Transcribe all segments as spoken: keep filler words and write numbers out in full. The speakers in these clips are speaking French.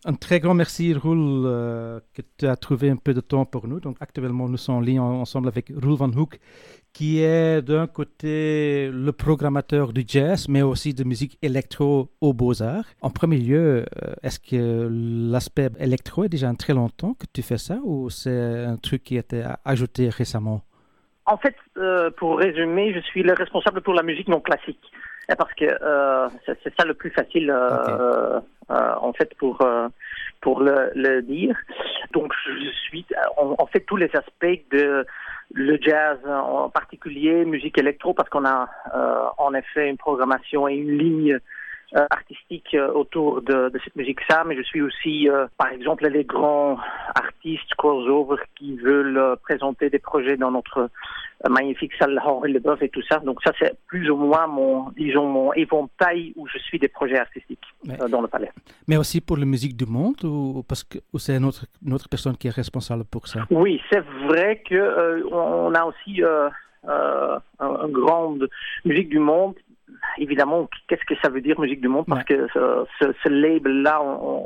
Un très grand merci, Roel, euh, que tu as trouvé un peu de temps pour nous. Donc, actuellement, nous sommes en ligne ensemble avec Roel van Hoek, qui est d'un côté le programmateur du jazz, mais aussi de musique électro aux Beaux-Arts. En premier lieu, euh, est-ce que l'aspect électro est déjà un très longtemps que tu fais ça ou c'est un truc qui a été ajouté récemment? En fait, euh, pour résumer, je suis le responsable pour la musique non classique. Et parce que euh, c'est, c'est ça le plus facile, euh, Ok. euh, en fait, pour euh, pour le, le dire. Donc, je suis en, en fait tous les aspects de le jazz, en particulier musique électro, parce qu'on a euh, en effet une programmation et une ligne euh, artistique euh, autour de, de cette musique-là, mais je suis aussi, euh, par exemple, les grands artistes crossover qui veulent euh, présenter des projets dans notre euh, magnifique salle Henri Leboeuf et tout ça. Donc ça, c'est plus ou moins mon, disons, mon éventail où je suis des projets artistiques Mais, euh, dans le palais. mais aussi pour la musique du monde ou parce que ou c'est une autre, une autre personne qui est responsable pour ça? Oui, c'est vrai que euh, on a aussi euh, euh, une un grande musique du monde. Évidemment, qu'est-ce que ça veut dire musique du monde? Parce Ouais. que ce, ce, ce label-là,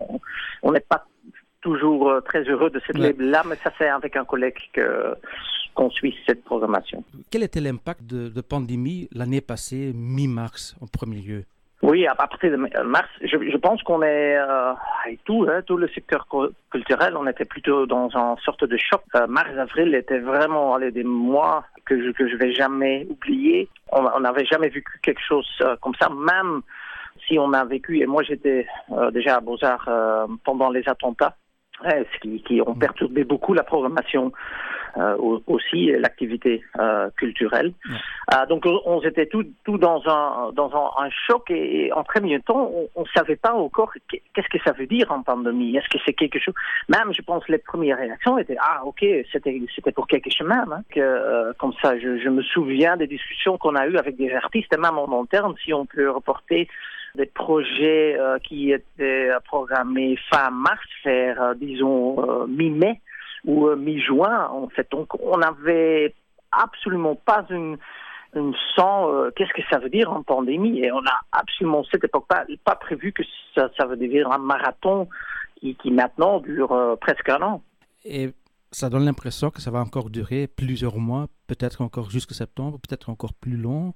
on n'est pas toujours euh, très heureux de cette Ouais. label-là, mais ça c'est avec un collègue que, qu'on suit cette programmation. Quel était l'impact de, de pandémie l'année passée, mi-mars, en premier lieu? Oui, à partir de mars, je, je pense qu'on est, euh, et tout, hein, tout le secteur culturel, on était plutôt dans une sorte de choc. Euh, mars, avril était vraiment allez, des mois que je que je vais jamais oublier. On n'avait jamais vécu quelque chose euh, comme ça, même si on a vécu, et moi j'étais euh, déjà à Beaux-Arts euh, pendant les attentats, hein, ce qui, qui ont perturbé beaucoup la programmation, euh, aussi l'activité euh, culturelle. Ouais. Euh, donc on, on était tout, tout dans un dans un, un choc et, et en premier temps on ne savait pas encore qu'est-ce que ça veut dire en pandémie. Est-ce que c'est quelque chose? Même je pense les premières réactions étaient ah ok c'était c'était pour quelque chose même. Hein, que, euh, comme ça je, je me souviens des discussions qu'on a eues avec des artistes et même en interne si on peut reporter des projets euh, qui étaient programmés fin mars vers euh, disons euh, mi-mai ou euh, mi-juin en fait. Donc on n'avait absolument pas une une sang, euh, qu'est-ce que ça veut dire en pandémie? Et on a absolument, à cette époque, pas, pas prévu que ça, ça veut devenir un marathon qui, qui maintenant dure euh, presque un an. Et ça donne l'impression que ça va encore durer plusieurs mois, peut-être encore jusqu'à septembre, peut-être encore plus long.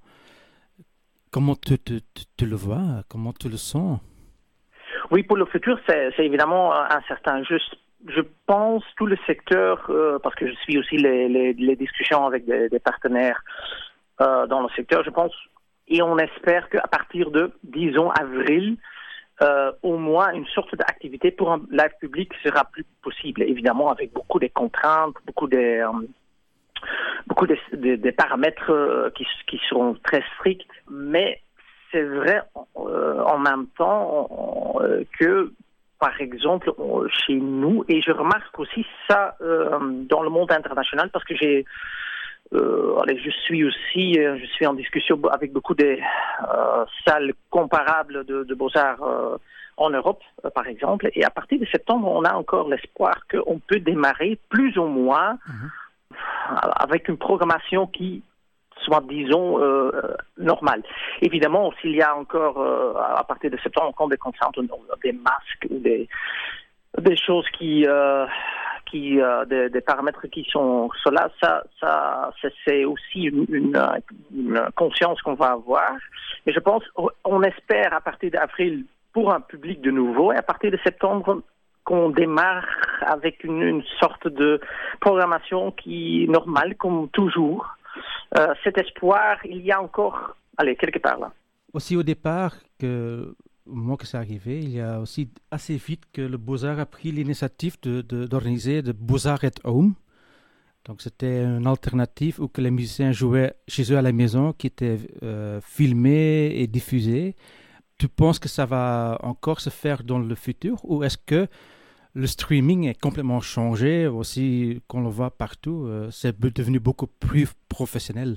Comment tu, tu, tu, tu le vois? Comment tu le sens? Oui, pour le futur, c'est, c'est évidemment incertain. Je, je pense tout le secteur, euh, parce que je suis aussi les, les, les discussions avec des, des partenaires Euh, dans le secteur, je pense, et on espère qu'à partir de, disons, avril, euh, au moins une sorte d'activité pour un live public sera plus possible, évidemment, avec beaucoup de contraintes, beaucoup de, euh, beaucoup de, de, de paramètres euh, qui, qui seront très stricts, mais c'est vrai euh, en même temps euh, que, par exemple, on, chez nous, et je remarque aussi ça euh, dans le monde international, parce que j'ai Euh, allez, je suis aussi, euh, je suis en discussion avec beaucoup de euh, salles comparables de, de Beaux-Arts euh, en Europe, euh, par exemple. Et à partir de septembre, on a encore l'espoir qu'on peut démarrer plus ou moins Mm-hmm. avec une programmation qui soit, disons, euh, normale. Évidemment, s'il y a encore, euh, à partir de septembre, encore des contraintes, des masques ou des, des choses qui... Euh, qui euh, des, des paramètres qui sont cela, ça, ça, ça c'est aussi une, une, une conscience qu'on va avoir. Mais je pense, on espère à partir d'avril pour un public de nouveau, et à partir de septembre qu'on démarre avec une, une sorte de programmation qui est normale, comme toujours. Euh, cet espoir, il y a encore, allez, quelque part là. Aussi au départ, que, au moment que c'est arrivé, il y a aussi assez vite que le Beaux-Arts a pris l'initiative de, de, d'organiser de Beaux-Arts at Home. Donc c'était une alternative où que les musiciens jouaient chez eux à la maison, qui était euh, filmé et diffusé. Tu penses que ça va encore se faire dans le futur ou est-ce que le streaming est complètement changé aussi, qu'on le voit partout, euh, c'est devenu beaucoup plus professionnel?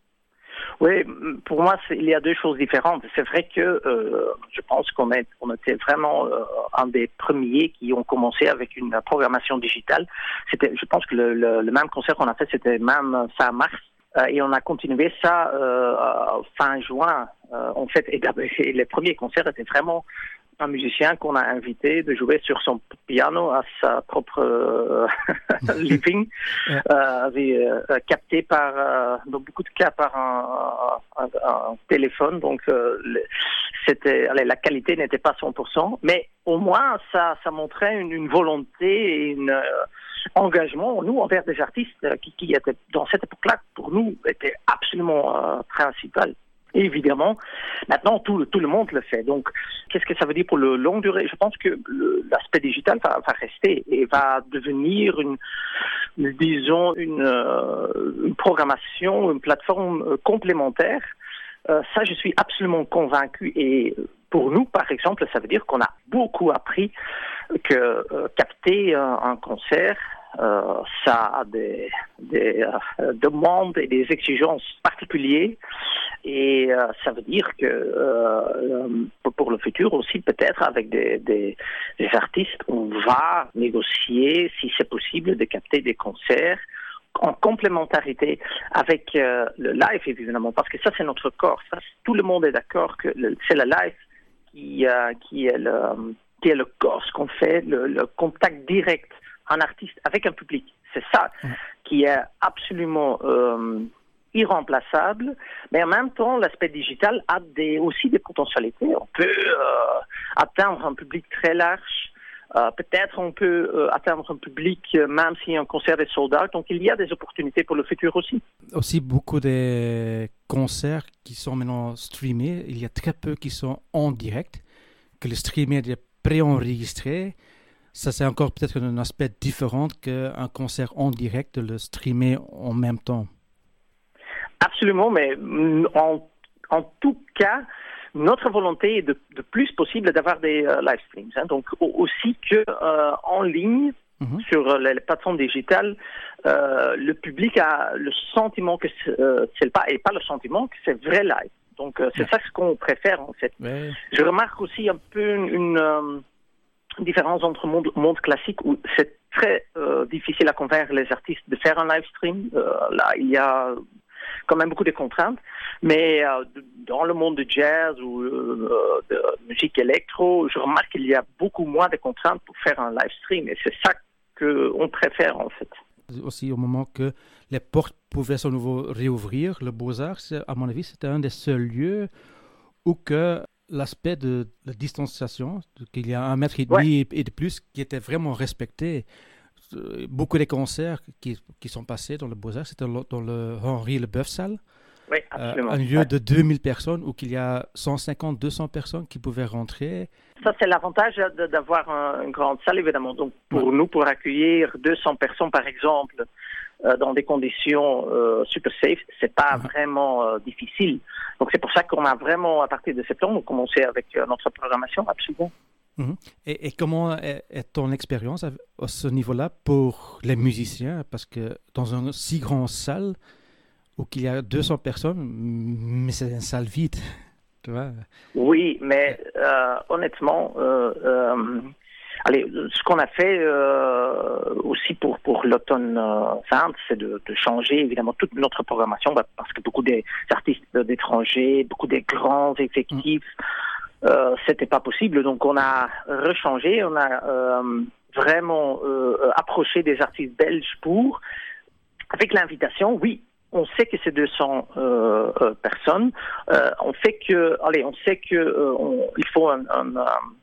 Oui, pour moi, il y a deux choses différentes. C'est vrai que euh, je pense qu'on, est, on était vraiment euh, un des premiers qui ont commencé avec une programmation digitale. C'était, je pense que le, le, le même concert qu'on a fait, c'était même fin mars. Euh, et on a continué ça euh, fin juin, euh, en fait. Et, et les premiers concerts étaient vraiment un musicien qu'on a invité de jouer sur son piano à sa propre euh, living, yeah. euh, euh, capté par, euh, dans beaucoup de cas, par un, un, un téléphone. Donc, euh, c'était, allez, la qualité n'était pas cent pour cent, mais au moins, ça, ça montrait une, une volonté et un euh, engagement, nous, envers des artistes qui, qui étaient, dans cette époque-là, pour nous, étaient absolument euh, principal. Et évidemment, maintenant, tout, tout le monde le fait. Donc, qu'est-ce que ça veut dire pour le long durée? Je pense que le, l'aspect digital va, va rester et va devenir une, disons, une, euh, une programmation, une plateforme complémentaire. Euh, ça, je suis absolument convaincu. Et pour nous, par exemple, ça veut dire qu'on a beaucoup appris que euh, capter un, un concert, Euh, ça a des, des euh, demandes et des exigences particulières et euh, ça veut dire que euh, pour le futur aussi peut-être avec des, des, des artistes on va négocier si c'est possible de capter des concerts en complémentarité avec euh, le live évidemment parce que ça c'est notre corps, ça, tout le monde est d'accord que le, c'est le live qui, euh, qui, est le, qui est le corps, ce qu'on fait, le, le contact direct un artiste avec un public. C'est ça qui est absolument euh, irremplaçable, mais en même temps, l'aspect digital a des, aussi des potentialités. On peut euh, atteindre un public très large, euh, peut-être on peut euh, atteindre un public euh, même si un concert est sold out, donc il y a des opportunités pour le futur aussi. Aussi, beaucoup de concerts qui sont maintenant streamés, il y a très peu qui sont en direct, que le streaming est pré-enregistré. Ça, c'est encore peut-être un aspect différent qu'un concert en direct, de le streamer en même temps. Absolument, mais en, en tout cas, notre volonté est de, de plus possible d'avoir des euh, live streams. Hein, donc aussi que euh, en ligne, mm-hmm. sur les, les plateformes digitales, euh, le public a le sentiment que c'est, euh, c'est pas, et pas le sentiment que c'est vrai live. Donc euh, c'est ouais. ça ce qu'on préfère en fait. Ouais. Je remarque aussi un peu une... une euh, différence entre monde, monde classique où c'est très euh, difficile à convaincre les artistes de faire un live stream. Euh, là, il y a quand même beaucoup de contraintes. Mais euh, dans le monde du jazz ou euh, de musique électro, je remarque qu'il y a beaucoup moins de contraintes pour faire un live stream. Et c'est ça qu'on préfère, en fait. Aussi, au moment que les portes pouvaient à nouveau réouvrir, le Beaux-Arts, à mon avis, c'était un des seuls lieux où que l'aspect de la distanciation, qu'il y a un mètre et demi ouais. et de plus, qui était vraiment respecté. Beaucoup des concerts qui, qui sont passés dans le Beaux-Arts, c'était dans le Henri Leboeuf-Salle. Oui, absolument. Euh, un lieu ouais. de deux mille personnes où il y a cent cinquante à deux cents personnes qui pouvaient rentrer. Ça, c'est l'avantage de, d'avoir un, une grande salle, évidemment. Donc, pour ouais. nous, pour accueillir deux cents personnes, par exemple, euh, dans des conditions euh, super safe, c'est pas ouais. vraiment euh, difficile. Donc, c'est pour ça qu'on a vraiment, à partir de septembre, commencé avec euh, notre programmation, absolument. Mmh. Et, et comment est, est ton expérience à, à ce niveau-là pour les musiciens? Parce que dans une si grande salle, où il y a deux cents personnes, mais c'est une salle vide, tu vois? Oui, mais euh, honnêtement, euh, euh, allez, ce qu'on a fait euh, aussi pour, pour l'automne euh, vingt, c'est de, de changer évidemment toute notre programmation, parce que beaucoup des artistes d'étrangers, beaucoup des grands effectifs, mmh. euh, c'était pas possible. Donc on a rechangé, on a euh, vraiment euh, approché des artistes belges pour, avec l'invitation, oui. On sait que c'est deux cents euh, euh, personnes. Euh, on fait que, allez, on sait que euh, on, il faut un, un,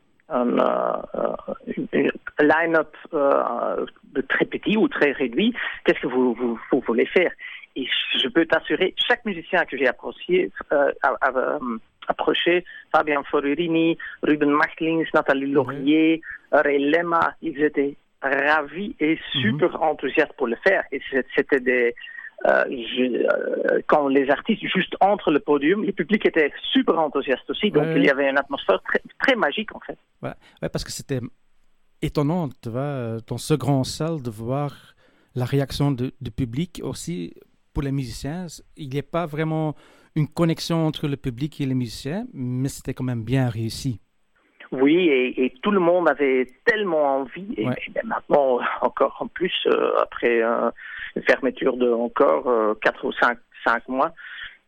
un, un une line-up euh, de très petit ou très réduit. Qu'est-ce que vous, vous, vous voulez faire? Et je peux t'assurer, chaque musicien que j'ai approché, euh, a, a, a, approché, Fabien Forurini, Ruben Machtlings, Nathalie Laurier, mm-hmm. Ray Lema, ils étaient ravis et super mm-hmm. enthousiastes pour le faire. Et c'était des Euh, je, euh, quand les artistes juste entrent le podium, le public était super enthousiaste aussi, donc ouais. il y avait une atmosphère très, très magique en fait. Ouais. Ouais, parce que c'était étonnant, tu vois, dans ce grand salle, de voir la réaction de, du public aussi pour les musiciens. Il n'y a pas vraiment une connexion entre le public et les musiciens, mais c'était quand même bien réussi. Oui, et, et tout le monde avait tellement envie, et, ouais. et bien maintenant, encore en plus, euh, après euh, une fermeture de encore euh, quatre ou cinq, cinq mois,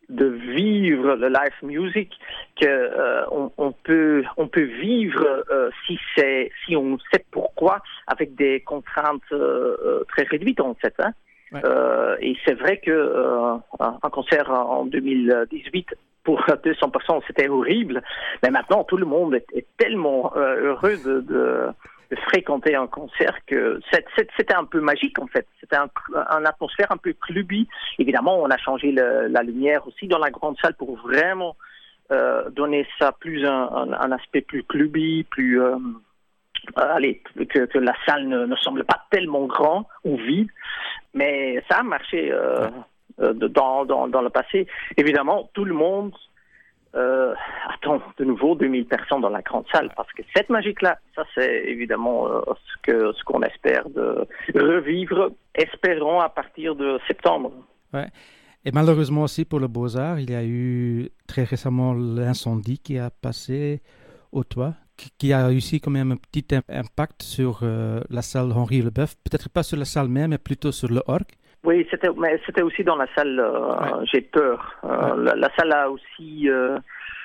de vivre le live music que euh, on, on peut on peut vivre euh, si c'est si on sait pourquoi avec des contraintes euh, très réduites en fait. Hein. Ouais. Euh, et c'est vrai que euh, un concert en deux mille dix-huit pour deux cents personnes c'était horrible, mais maintenant tout le monde est, est tellement euh, heureux de, de de fréquenter un concert que c'était un peu magique en fait. C'était un, un atmosphère un peu clubby. Évidemment, on a changé le, la lumière aussi dans la grande salle pour vraiment euh, donner ça plus un, un, un aspect plus clubby, plus euh, allez que, que la salle ne, ne semble pas tellement grand ou vide. Mais ça a marché euh, euh, dans, dans dans le passé. Évidemment, tout le monde Euh, attends, de nouveau deux mille personnes dans la grande salle, parce que cette magie-là, ça c'est évidemment euh, ce que ce qu'on espère de revivre, espérons à partir de septembre. Ouais. Et malheureusement aussi pour le Beaux-Arts, il y a eu très récemment l'incendie qui a passé au toit, qui a aussi quand même un petit impact sur euh, la salle Henri Leboeuf, peut-être pas sur la salle même, mais plutôt sur le orgue. Oui, c'était, mais c'était aussi dans la salle, euh, ouais. J'ai peur. Euh, ouais. la, la salle a aussi euh,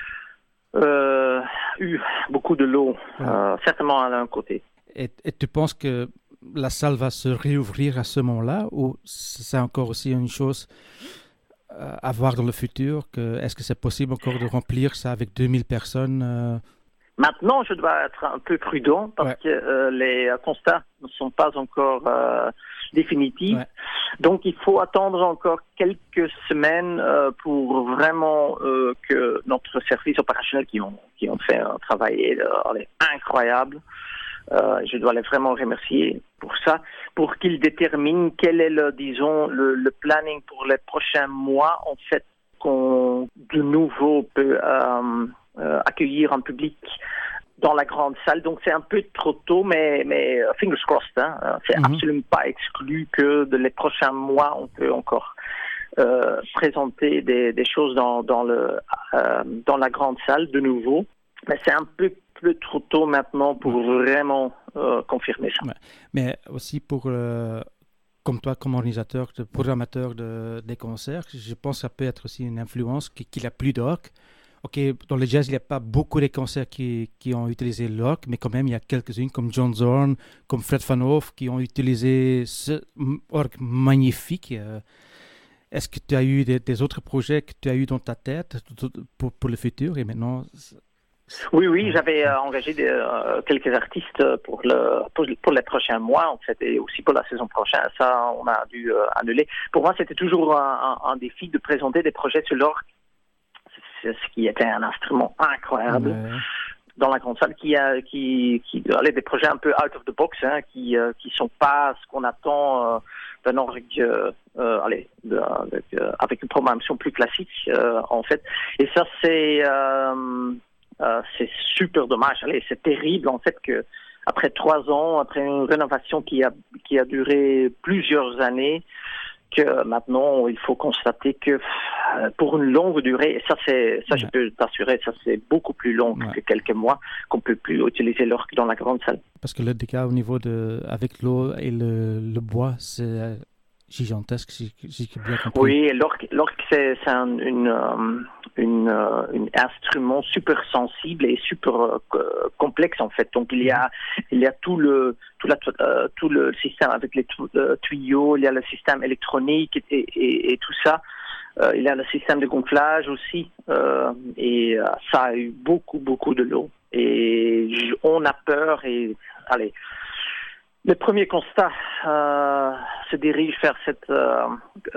euh, eu beaucoup de l'eau, ouais. euh, certainement à l'un côté. Et, et tu penses que la salle va se réouvrir à ce moment-là, ou c'est encore aussi une chose à voir dans le futur? Que, est-ce que c'est possible encore de remplir ça avec deux mille personnes euh... Maintenant, je dois être un peu prudent parce ouais. que euh, les constats ne sont pas encore euh, définitifs. Ouais. Donc, il faut attendre encore quelques semaines euh, pour vraiment euh, que notre service opérationnel qui ont, qui ont fait un travail euh, incroyable, euh, je dois les vraiment remercier pour ça, pour qu'ils déterminent quel est le, disons, le, le planning pour les prochains mois, en fait, qu'on de nouveau peut euh, euh, accueillir un public dans la grande salle. Donc c'est un peu trop tôt, mais, mais fingers crossed, hein. C'est mm-hmm. absolument pas exclu que de les prochains mois, on peut encore euh, présenter des, des choses dans, dans, le, euh, dans la grande salle de nouveau. Mais c'est un peu, peu trop tôt maintenant pour vraiment euh, confirmer ça. Ouais. Mais aussi pour... Euh... Comme toi, comme organisateur, de, programmateur de, des concerts, je pense que ça peut être aussi une influence qu'il n'y a plus d'orgue. Ok, dans le jazz, il n'y a pas beaucoup de concerts qui, qui ont utilisé l'orgue, mais quand même, il y a quelques-unes comme John Zorn, comme Fred Van Hoof, qui ont utilisé ce orgue magnifique. Est-ce que tu as eu des, des autres projets que tu as eu dans ta tête pour, pour le futur et maintenant? Oui, oui, j'avais euh, engagé des, euh, quelques artistes pour, le, pour, pour les prochains mois, en fait, et aussi pour la saison prochaine. Ça, on a dû euh, annuler. Pour moi, c'était toujours un, un, un défi de présenter des projets sur l'orgue, ce qui était un instrument incroyable ouais. dans la grande salle, qui a, qui, qui, allez, des projets un peu out of the box, hein, qui, euh, qui sont pas ce qu'on attend euh, d'un orgue, euh, euh, allez, de, avec, euh, avec une programmation plus classique, euh, en fait. Et ça, c'est euh, Euh, c'est super dommage. Allez, c'est terrible en fait que après trois ans, après une rénovation qui a qui a duré plusieurs années, que maintenant il faut constater que pour une longue durée, et ça c'est ça ouais. je peux t'assurer, ça c'est beaucoup plus long ouais. que quelques mois qu'on peut plus utiliser l'orgue dans la grande salle. Parce que le dégât au niveau de avec l'eau et le, le bois, c'est gigantesque, si j'ai bien compris. Oui, l'orgue, l'orgue c'est, c'est un une, um, une, uh, une instrument super sensible et super uh, complexe en fait. Donc il y a il y a tout le tout la uh, tout le système avec les tu- uh, tuyaux, il y a le système électronique et, et, et tout ça. Uh, il y a le système de gonflage aussi uh, et uh, ça a eu beaucoup beaucoup de l'eau et j- on a peur et allez. Le premier constat euh, se dirige vers cette, euh,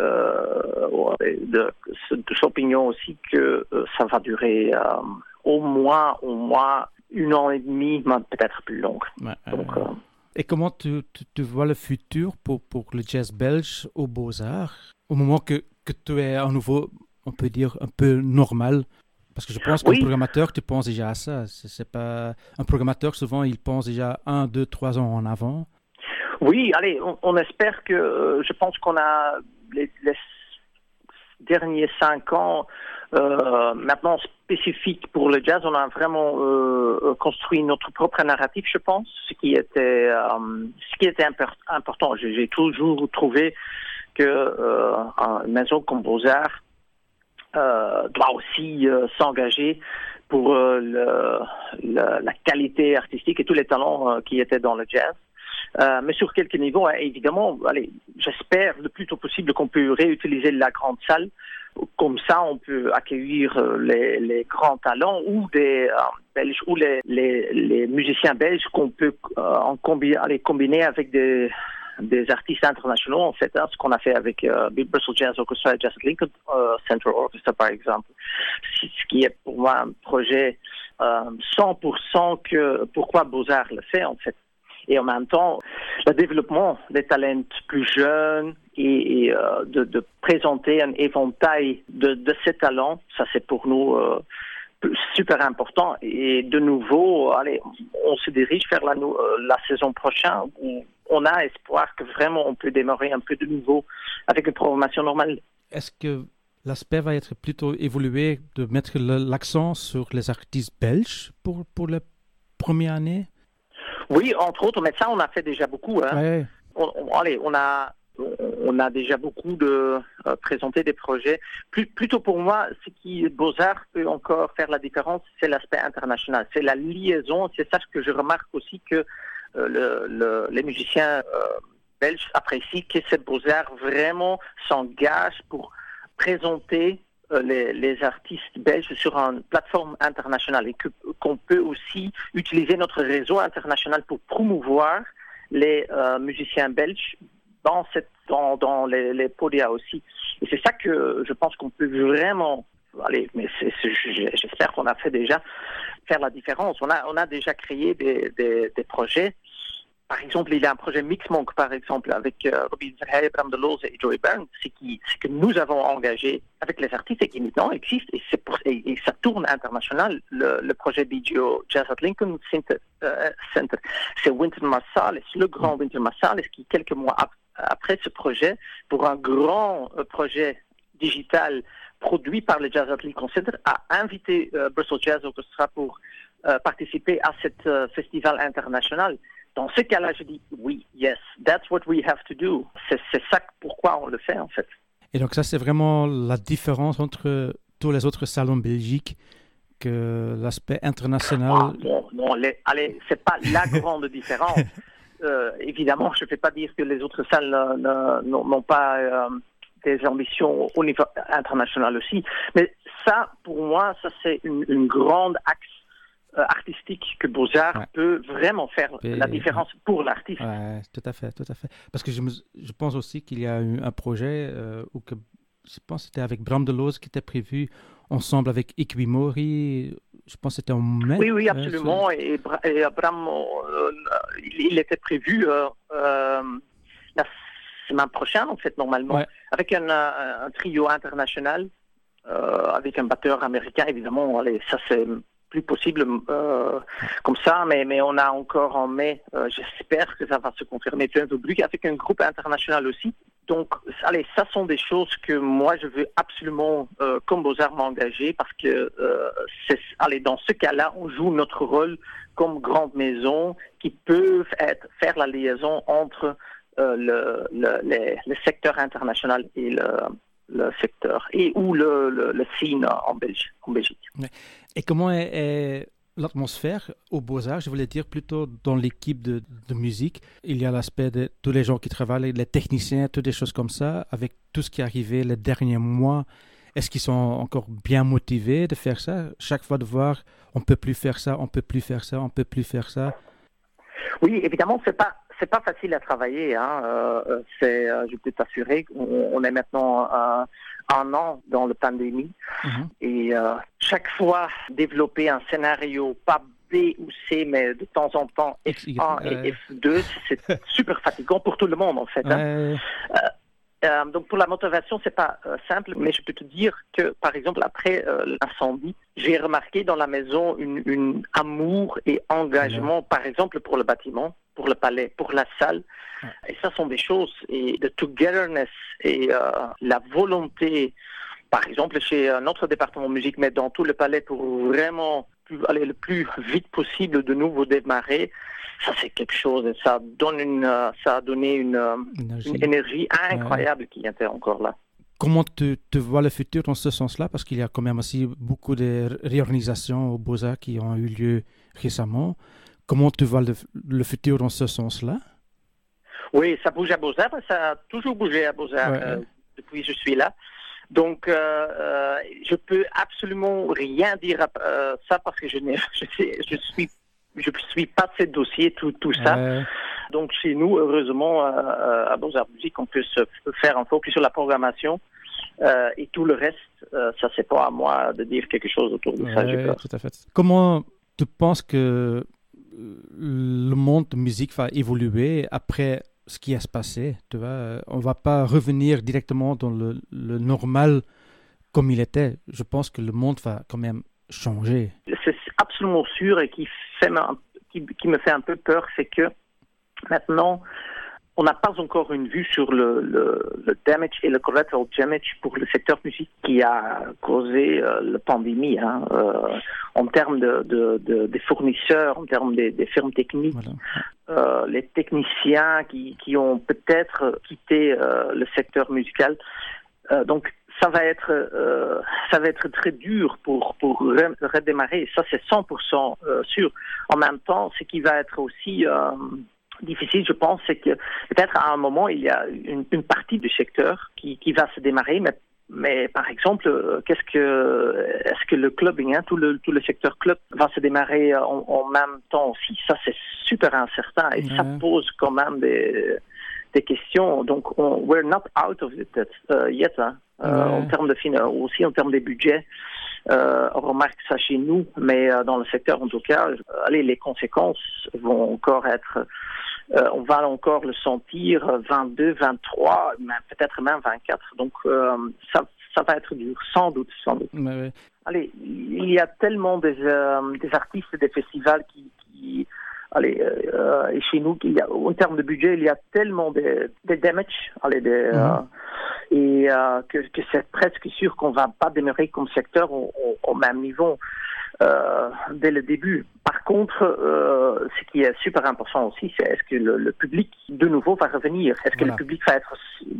euh, de, de cette opinion aussi que euh, ça va durer euh, au moins, au moins une an et demi, mais peut-être plus longue. Ouais, Donc, euh... Euh... Et comment tu, tu, tu vois le futur pour, pour le jazz belge aux Beaux-Arts au moment que, que tu es à nouveau, on peut dire, un peu normal? Parce que je pense qu'un oui. programmateur, tu penses déjà à ça. C'est, c'est pas... Un programmateur, souvent, il pense déjà un, deux, trois ans en avant. Oui, allez, on, on espère que, euh, je pense qu'on a les, les derniers cinq ans, euh, maintenant spécifiques pour le jazz, on a vraiment euh, construit notre propre narratif, je pense, ce qui était, euh, ce qui était imper- important. J'ai, j'ai toujours trouvé que euh, une maison comme Beaux-Arts euh, doit aussi euh, s'engager pour euh, le, le, la qualité artistique et tous les talents euh, qui étaient dans le jazz. Euh, mais sur quelques niveaux, hein, évidemment, allez, j'espère le plus tôt possible qu'on peut réutiliser la grande salle. Comme ça, on peut accueillir euh, les, les grands talents ou des euh, Belges ou les, les, les musiciens belges qu'on peut euh, en combi- aller combiner avec des, des artistes internationaux. En fait, hein, ce qu'on a fait avec euh, Bristol Jazz Orchestra et Jazz at Lincoln euh, Central Orchestra, par exemple. Ce qui est pour moi un projet euh, cent pour cent que pourquoi Beaux-Arts le fait, en fait. Et en même temps, le développement des talents plus jeunes et, et euh, de, de présenter un éventail de, de ces talents, ça c'est pour nous euh, super important. Et de nouveau, allez, on se dirige vers la, la saison prochaine où on a espoir que vraiment on peut démarrer un peu de nouveau avec une programmation normale. Est-ce que l'aspect va être plutôt évolué de mettre le, l'accent sur les artistes belges pour, pour la première année? Oui, entre autres, mais ça, on a fait déjà beaucoup. Hein. Ouais. On, on, allez, on a, on a déjà beaucoup de euh, présenté des projets. Plus, plutôt pour moi, ce qui Beaux-Arts peut encore faire la différence, c'est l'aspect international. C'est la liaison. C'est ça que je remarque aussi que euh, le, le, les musiciens euh, belges apprécient, que ces Beaux-Arts vraiment s'engagent pour présenter Les, les artistes belges sur une plateforme internationale et que, qu'on peut aussi utiliser notre réseau international pour promouvoir les euh, musiciens belges dans, cette, dans, dans les, les podia aussi. Et c'est ça que je pense qu'on peut vraiment, allez, mais c'est, c'est, j'espère qu'on a fait déjà, faire la différence. On a, on a déjà créé des, des, des projets. Par exemple, il y a un projet Mixmonk, par exemple, avec euh, Robin Verhey, Bram de Loos et Joey Byrne, c'est, qui, c'est que nous avons engagé avec les artistes et qui maintenant existe, et, c'est pour, et, et ça tourne international, le, le projet B G O Jazz at Lincoln Center. Euh, Center. C'est Wynton Marsalis, le grand Wynton Marsalis, qui, quelques mois ap- après ce projet, pour un grand euh, projet digital produit par le Jazz at Lincoln Center, a invité euh, Bristol Jazz Orchestra pour euh, participer à ce euh, festival international. Dans ce cas-là, je dis oui, yes, that's what we have to do. C'est, c'est ça pourquoi on le fait, en fait. Et donc ça, c'est vraiment la différence entre tous les autres salons belgiques, que l'aspect international... Ah, non, non, les, allez, c'est pas la grande différence. Euh, évidemment, je ne vais pas dire que les autres salles euh, n'ont pas euh, des ambitions au niveau international aussi. Mais ça, pour moi, ça c'est une, une grande axe artistique que Beaux-Arts ouais. peut vraiment faire Et, la différence ouais. pour l'artiste. Ouais, tout à fait, tout à fait. Parce que je, me, je pense aussi qu'il y a eu un projet euh, où que, je pense que c'était avec Bram de Loos qui était prévu ensemble avec Ikwimori. Je pense que c'était en mai. Oui, oui, absolument. Ouais, et, et Bram, euh, il, il était prévu euh, euh, la semaine prochaine, en fait, normalement, ouais. avec un, un, un trio international, euh, avec un batteur américain, évidemment. Allez, ça, c'est plus possible euh, comme ça, mais, mais on a encore en mai, euh, j'espère que ça va se confirmer plein de bruit, avec un groupe international aussi. Donc, allez, ça sont des choses que moi, je veux absolument, euh, comme Beaux-Arts, m'engager, parce que, euh, c'est, allez, dans ce cas-là, on joue notre rôle comme grande maison qui peuvent être, faire la liaison entre euh, le, le, les, le secteur international et le... le secteur et ou le, le, le scene en Belgique. En Belgique. Et comment est, est l'atmosphère aux Beaux-Arts? Je voulais dire plutôt dans l'équipe de, de musique. Il y a l'aspect de tous les gens qui travaillent, les techniciens, toutes des choses comme ça. Avec tout ce qui est arrivé les derniers mois, est-ce qu'ils sont encore bien motivés de faire ça? Chaque fois de voir, on ne peut plus faire ça, on ne peut plus faire ça, on ne peut plus faire ça. Oui, évidemment, c'est pas c'est pas facile à travailler. Hein. Euh, c'est, euh, je peux t'assurer qu'on on est maintenant euh, un an dans la pandémie mm-hmm. et euh, chaque fois développer un scénario pas B ou C, mais de temps en temps F un euh... et F deux, c'est super fatigant pour tout le monde en fait. Hein. Euh... Euh, Euh, donc pour la motivation, c'est pas euh, simple, mais je peux te dire que, par exemple, après euh, l'incendie, j'ai remarqué dans la maison une, une amour et engagement, mmh. par exemple, pour le bâtiment, pour le palais, pour la salle. Mmh. Et ça sont des choses, et de togetherness et euh, la volonté, par exemple, chez notre département musique, mais dans tout le palais pour vraiment aller le plus vite possible de nouveau démarrer. Ça, c'est quelque chose, et ça, donne une, ça a donné une, énergie. une énergie incroyable ouais. qui était encore là. comment tu, tu vois le futur dans ce sens-là? Parce qu'il y a quand même aussi beaucoup de réorganisations aux Beaux-Arts qui ont eu lieu récemment. Comment tu vois le, le futur dans ce sens-là? Oui, ça bouge à Beaux-Arts, ça a toujours bougé à Beaux-Arts ouais, euh, ouais. depuis que je suis là. Donc, euh, euh, je peux absolument rien dire à euh, ça parce que je n'ai, je, sais, je suis, je suis pas de ces dossiers, tout, tout ça. Ouais. Donc, chez nous, heureusement, euh, à Beaux-Arts Musique, on peut se faire un focus sur la programmation euh, et tout le reste, euh, ça c'est pas à moi de dire quelque chose autour de ouais, ça. J'ai peur. Tout à fait. Comment tu penses que le monde de musique va évoluer après ce qui a se passé, tu vois, on va pas revenir directement dans le, le normal comme il était. Je pense que le monde va quand même changer. C'est absolument sûr et qui fait, qui, qui me fait un peu peur, c'est que maintenant, on n'a pas encore une vue sur le, le, le damage et le collateral damage pour le secteur musique qui a causé euh, la pandémie, hein, euh, en termes de, de, de, des fournisseurs, en termes des, des firmes techniques, voilà. euh, les techniciens qui, qui ont peut-être quitté euh, le secteur musical. Euh, donc, ça va être, euh, ça va être très dur pour pour redémarrer. Ça, c'est cent pour cent sûr. En même temps, ce qui va être aussi euh, difficile, je pense, c'est que peut-être à un moment, il y a une, une partie du secteur qui, qui va se démarrer, mais, mais par exemple, qu'est-ce que, est-ce que le clubbing, hein, tout le tout le secteur club va se démarrer en, en même temps aussi? Ça, c'est super incertain et ouais. Ça pose quand même des des questions. Donc, on, we're not out of it uh, yet, hein, ouais. euh, en termes de fin- aussi en termes de budget. Euh, on remarque ça chez nous, mais euh, dans le secteur, en tout cas, euh, allez, les conséquences vont encore être, euh, on va encore le sentir vingt-deux, vingt-trois, même, peut-être même vingt-quatre. Donc, euh, ça, ça va être dur, sans doute, sans doute. Ouais, ouais. Allez, il y a tellement des, euh, des artistes et des festivals qui, qui allez, euh, et chez nous, il y a, en termes de budget, il y a tellement de, de damage, allez, de, mm-hmm. euh, et euh, que, que c'est presque sûr qu'on va pas demeurer comme secteur au, au, au même niveau euh, dès le début. Par contre, euh, ce qui est super important aussi, c'est est-ce que le, le public, de nouveau, va revenir? Est-ce que voilà. Le public va être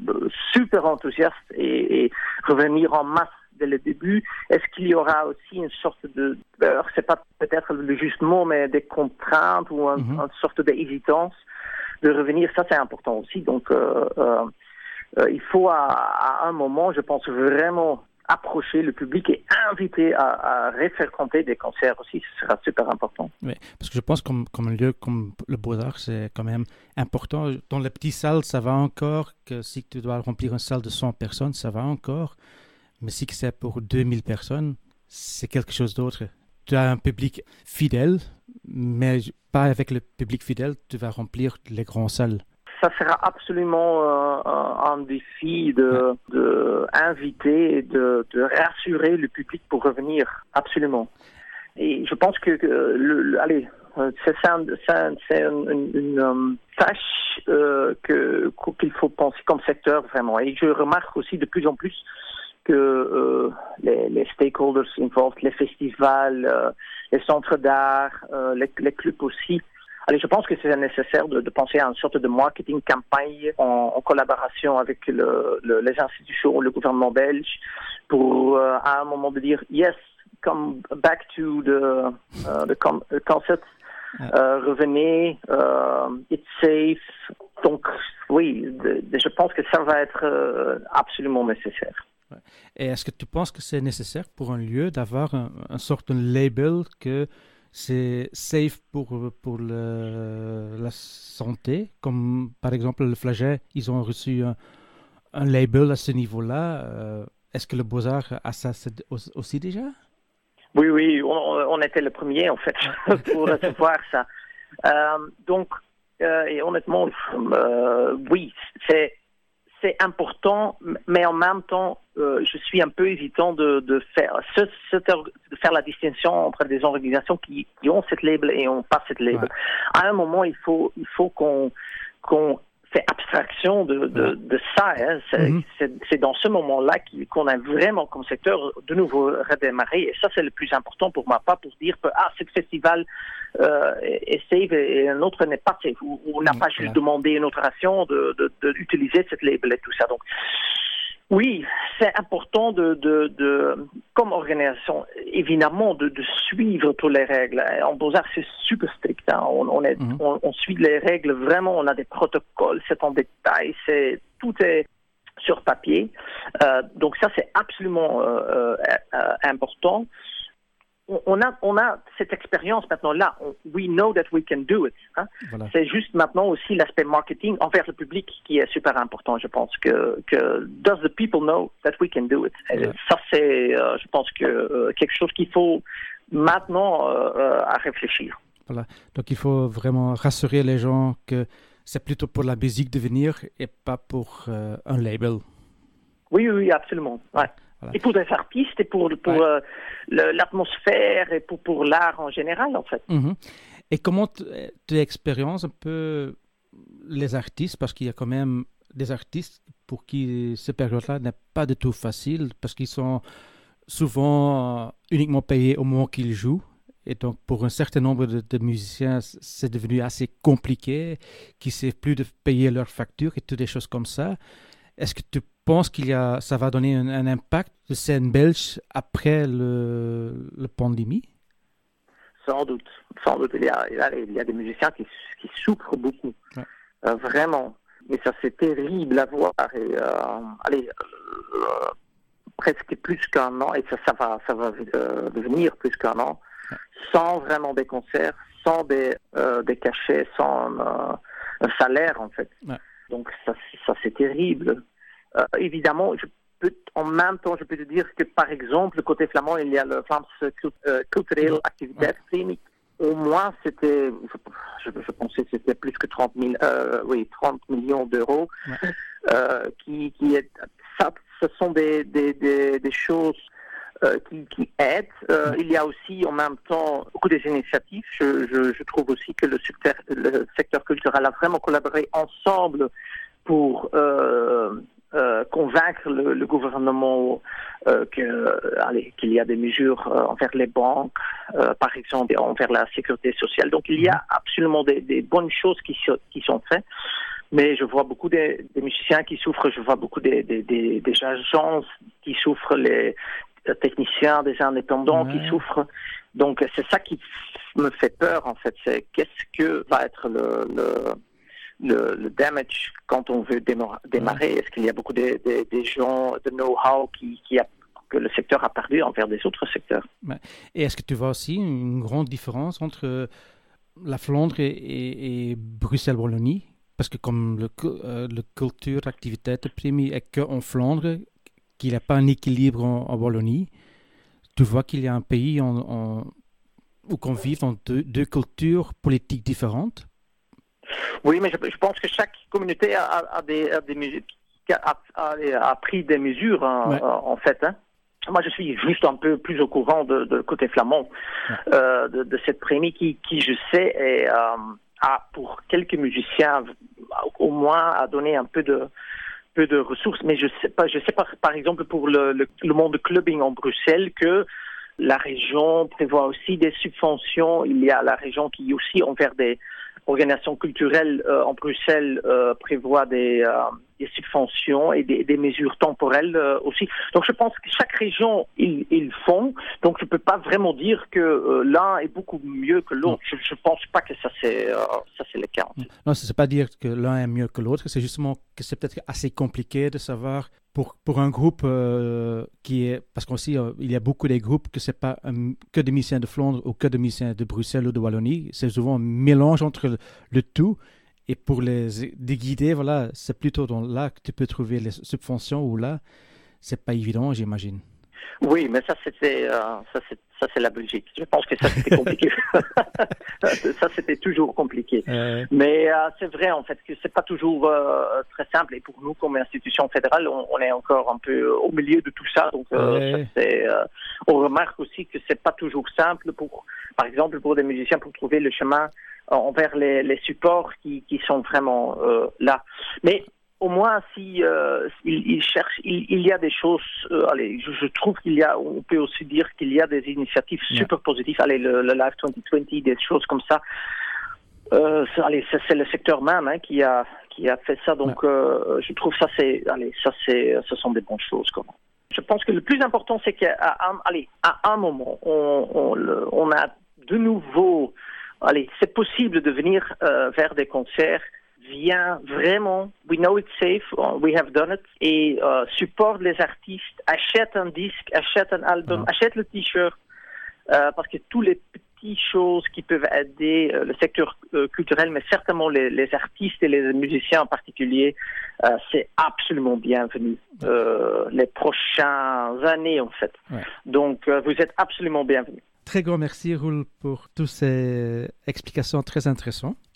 super enthousiaste et, et revenir en masse dès le début? Est-ce qu'il y aura aussi une sorte de, alors c'est pas peut-être le juste mot, mais des contraintes ou un, mm-hmm. une sorte d'hésitance de revenir? Ça, c'est important aussi. Donc, euh, euh, euh, il faut à, à un moment, je pense, vraiment approcher le public et inviter à, à refréquenter des concerts aussi. Ce sera super important. Oui, parce que je pense que comme, comme un lieu comme le Beaux-Arts, c'est quand même important. Dans les petites salles, ça va encore. Que si tu dois remplir une salle de cent personnes, ça va encore. Mais si c'est pour deux mille personnes, c'est quelque chose d'autre. Tu as un public fidèle, mais pas avec le public fidèle, tu vas remplir les grandes salles. Ça sera absolument euh, un défi de, de inviter et de, de rassurer le public pour revenir, absolument. Et je pense que, que le, le, allez, c'est, c'est, c'est une, une, une um, tâche euh, que, qu'il faut penser comme secteur vraiment. Et je remarque aussi de plus en plus que euh, les, les stakeholders involved, les festivals, euh, les centres d'art, euh, les, les clubs aussi. Allez, je pense que c'est nécessaire de, de penser à une sorte de marketing campagne en, en collaboration avec le, le, les institutions, le gouvernement belge, pour euh, à un moment de dire yes, come back to the, uh, the, con- the concert, euh, revenez, euh, it's safe. Donc oui, de, de, je pense que ça va être euh, absolument nécessaire. Et est-ce que tu penses que c'est nécessaire pour un lieu d'avoir un, un sorte de label que c'est safe pour, pour le, la santé, comme par exemple le Flaget, ils ont reçu un, un label à ce niveau-là. Euh, est-ce que le Beaux-Arts a ça aussi déjà? Oui, oui, on, on était le premier en fait pour recevoir ça. Euh, donc, euh, et honnêtement, euh, oui, c'est c'est important, mais en même temps, euh, je suis un peu hésitant de, de faire ce, ce, de faire la distinction entre des organisations qui, qui ont cette label et n'ont pas cette label. Ouais. À un moment, il faut, il faut qu'on, qu'on fait abstraction de, de, de ça. Hein. C'est, mm-hmm. c'est, c'est dans ce moment-là qu'on a vraiment comme secteur de nouveau redémarré. Et ça, c'est le plus important pour moi, pas pour dire que ah, ce festival euh, est safe et un autre n'est pas safe. Ou on n'a pas juste demandé une autorisation de, de, de, d'utiliser cette label et tout ça. Donc, Oui, c'est important de, de, de, comme organisation, évidemment, de, de suivre toutes les règles. En Beaux-Arts, c'est super strict. Hein. On, on, est, mm-hmm. on, on suit les règles vraiment. On a des protocoles, c'est en détail, c'est tout est sur papier. Euh, donc ça, c'est absolument euh, euh, important. On a, on a cette expérience maintenant là. On, we know that we can do it. Hein? Voilà. C'est juste maintenant aussi l'aspect marketing envers le public qui est super important. Je pense que, que does the people know that we can do it? Voilà. Ça c'est, euh, je pense que euh, quelque chose qu'il faut maintenant euh, à réfléchir. Voilà. Donc il faut vraiment rassurer les gens que c'est plutôt pour la musique de venir et pas pour euh, un label. Oui, oui, absolument. Ouais. Voilà. Et pour les artistes, et pour, pour ouais. euh, le, l'atmosphère, et pour, pour l'art en général, en fait. Mm-hmm. Et comment tu expériences un peu les artistes, parce qu'il y a quand même des artistes pour qui cette période-là n'est pas du tout facile, parce qu'ils sont souvent euh, uniquement payés au moment qu'ils jouent. Et donc, pour un certain nombre de, de musiciens, c'est devenu assez compliqué, qui ne savent plus de payer leurs factures et toutes des choses comme ça. Est-ce que tu penses qu'il y a, ça va donner un, un impact de scène belge après le, le pandémie? Sans doute, sans doute. Il y a, il y a des musiciens qui, qui souffrent beaucoup, ouais. euh, vraiment. Mais ça, c'est terrible à voir. Et, euh, allez, euh, presque plus qu'un an, et ça, ça va, ça va euh, devenir plus qu'un an, ouais. sans vraiment des concerts, sans des, euh, des cachets, sans euh, un salaire, en fait. Ouais. Donc ça, ça c'est terrible. Euh, évidemment, je peux, en même temps, je peux te dire que par exemple, côté flamand, il y a le Vlaamse uh, culturele activiteitspremie. Au moins, c'était, je, je pensais que c'était plus que trente mille, euh, oui, trente millions d'euros. Ouais. Euh, qui, qui est, ça, ce sont des, des, des, des choses euh, qui, qui aident. Euh, ouais. Il y a aussi en même temps beaucoup des initiatives. Je, je, je trouve aussi que le secteur, le secteur culturel a vraiment collaboré ensemble pour euh, euh, convaincre le, le gouvernement euh, que, allez, qu'il y a des mesures euh, envers les banques, euh, par exemple, envers la sécurité sociale. Donc il y a absolument des, des bonnes choses qui, qui sont faites. Mais je vois beaucoup des, des musiciens qui souffrent, je vois beaucoup des, des, des, des agences qui souffrent, les techniciens, des indépendants ouais. qui souffrent. Donc c'est ça qui me fait peur en fait, c'est qu'est-ce que va être le, le, le, le damage quand on veut démarrer. Ouais. Est-ce qu'il y a beaucoup de, de, de gens, de know-how qui, qui a, que le secteur a perdu envers des autres secteurs. Ouais. Et est-ce que tu vois aussi une grande différence entre la Flandre et, et, et Bruxelles-Wallonie? Parce que comme le, euh, le culture activiteitspremie est qu'en Flandre, qu'il n'y a pas un équilibre en, en Wallonie, tu vois qu'il y a un pays en, en, où qu'on vit dans deux, deux cultures politiques différentes? Oui, mais je, je pense que chaque communauté a, a, des, a, des mesures, a, a, a pris des mesures hein, ouais. en fait. Hein. Moi, je suis juste un peu plus au courant de, de côté flamand ouais. euh, de, de cette prémie qui, qui, je sais, est... Euh, a pour quelques musiciens au moins à donner un peu de peu de ressources, mais je sais pas, je sais pas par exemple pour le, le, le monde de clubbing en Bruxelles que la région prévoit aussi des subventions. Il y a la région qui aussi envers des organisations culturelles euh, en Bruxelles euh, prévoit des, euh, des subventions et des, des mesures temporelles euh, aussi. Donc je pense que chaque région ils, ils font. Donc je peux pas vraiment dire que euh, l'un est beaucoup mieux que l'autre. Je, je pense pas que ça c'est euh, ça c'est le cas. Non, c'est pas dire que l'un est mieux que l'autre. C'est justement que c'est peut-être assez compliqué de savoir pour pour un groupe euh, qui est parce qu'aussi euh, il y a beaucoup des groupes que c'est pas um, que des musiciens de Flandre ou que des musiciens de Bruxelles ou de Wallonie. C'est souvent un mélange entre le, le tout. Et pour les, les guider, voilà, c'est plutôt dans là que tu peux trouver les subventions ou là, c'est pas évident, j'imagine. Oui, mais ça c'était, euh, ça c'est, ça c'est la Belgique. Je pense que ça c'était compliqué. Ça c'était toujours compliqué. Euh... Mais euh, c'est vrai en fait que c'est pas toujours euh, très simple. Et pour nous comme institution fédérale, on, on est encore un peu au milieu de tout ça. Donc euh, euh... ça, c'est, euh, on remarque aussi que c'est pas toujours simple pour, par exemple, pour des musiciens pour trouver le chemin envers les, les supports qui, qui sont vraiment euh, là. Mais au moins, si euh, il, il cherche, il, il y a des choses. Euh, allez, je, je trouve qu'il y a. On peut aussi dire qu'il y a des initiatives yeah. super positives. Allez, le, le Live vingt vingt, des choses comme ça. Euh, c'est, allez, c'est, c'est le secteur même hein, qui a qui a fait ça. Donc, ouais. euh, je trouve ça, c'est, allez, ça, c'est, ce sont des bonnes choses, quoi. Je pense que le plus important, c'est qu'à un, allez, à un moment, on, on, le, on a de nouveau, allez, c'est possible de venir euh, vers des concerts. Viens vraiment, we know it's safe, we have done it, et euh, supporte les artistes, achète un disque, achète un album, mmh. achète le t-shirt, euh, parce que tous les petites choses qui peuvent aider euh, le secteur euh, culturel, mais certainement les, les artistes et les musiciens en particulier, euh, c'est absolument bienvenu euh, les prochaines années en fait. Ouais. Donc euh, vous êtes absolument bienvenus. Très grand merci Roel pour toutes ces explications très intéressantes.